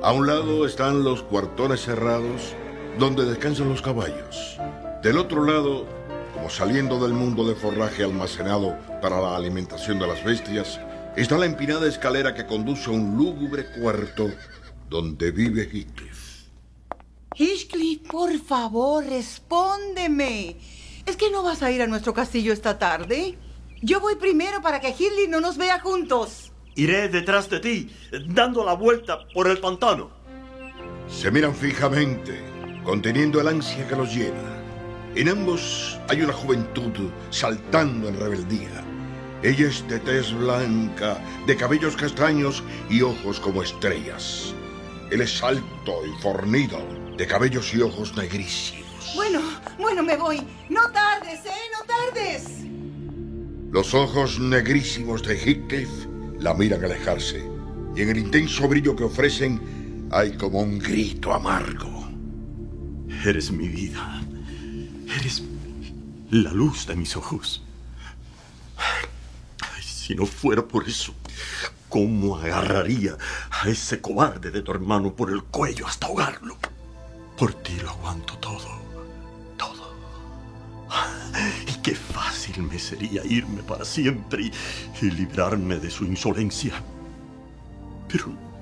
A un lado están los cuartones cerrados donde descansan los caballos. Del otro lado, como saliendo del mundo de forraje almacenado para la alimentación de las bestias, está la empinada escalera que conduce a un lúgubre cuarto donde vive Heathcliff. Heathcliff, por favor, respóndeme. ¿Es que no vas a ir a nuestro castillo esta tarde? Yo voy primero para que Heathcliff no nos vea juntos. Iré detrás de ti, dando la vuelta por el pantano. Se miran fijamente, conteniendo el ansia que los llena. En ambos hay una juventud saltando en rebeldía. Ella es de tez blanca, de cabellos castaños y ojos como estrellas. Él es alto y fornido, de cabellos y ojos negrísimos. Bueno, me voy. No tardes, no tardes. Los ojos negrísimos de Heathcliff la miran alejarse, y en el intenso brillo que ofrecen hay como un grito amargo. Eres mi vida. Eres la luz de mis ojos. Ay, si no fuera por eso, ¿cómo agarraría a ese cobarde de tu hermano por el cuello hasta ahogarlo? Por ti lo aguanto todo. Todo. Y qué fácil me sería irme para siempre y librarme de su insolencia. Pero